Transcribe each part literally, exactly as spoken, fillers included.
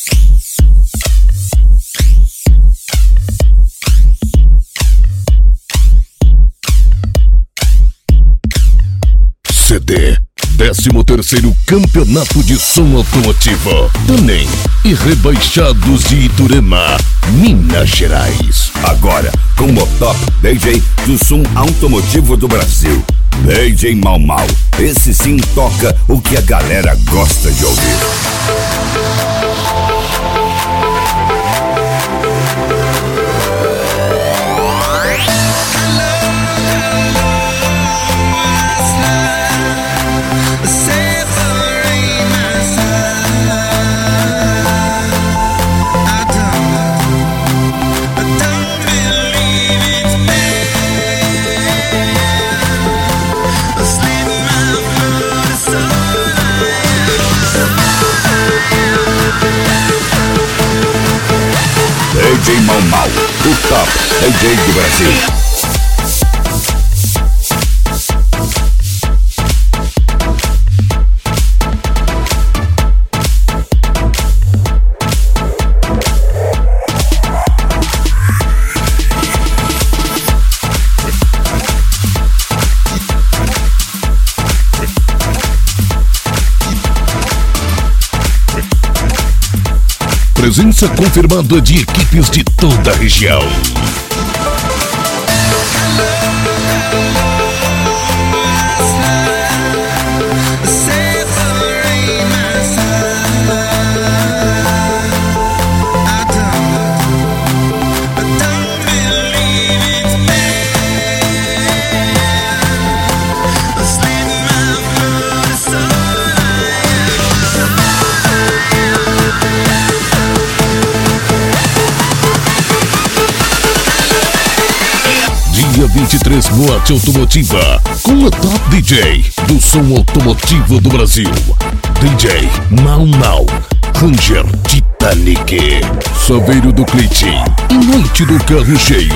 C D décimo terceiro Campeonato de Som Automotivo Tanem e Rebaixados de Iturema, Minas Gerais. Agora com o top D J do som automotivo do Brasil, D J Mau Mau. Esse sim toca o que a galera gosta de ouvir. D J Mau Mau, o top D J do Brasil. Presença confirmada de equipes de toda a região. Dia vinte e três, Boate Automotiva, com a top D J do som automotivo do Brasil, D J Mau Mau, Ranger Titanic, Saveiro do Cleitinho e Noite do Carro Cheio.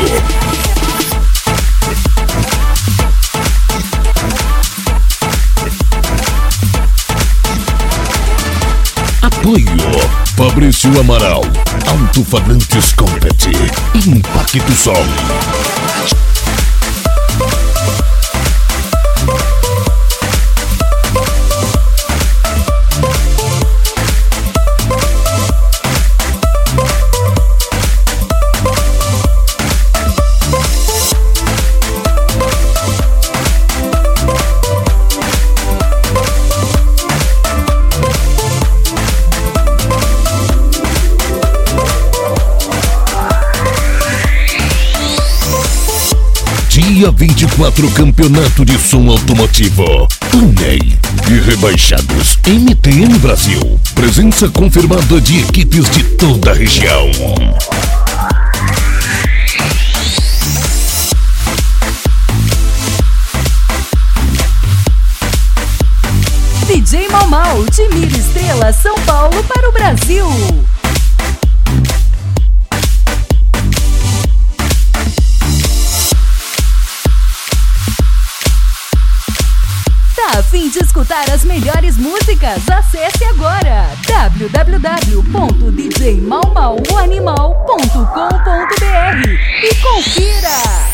Apoio Fabrício Amaral, Alto-Falantes Compete, Impacto Som. Dia vinte e quatro, Campeonato de Som Automotivo Tanem e Rebaixados M T M Brasil. Presença confirmada de equipes de toda a região. D J Mau Mau, de Mira Estrela, São Paulo para o Brasil. Tá a fim de escutar as melhores músicas? Acesse agora w w w ponto d j mau mau o animal ponto com ponto b r e confira!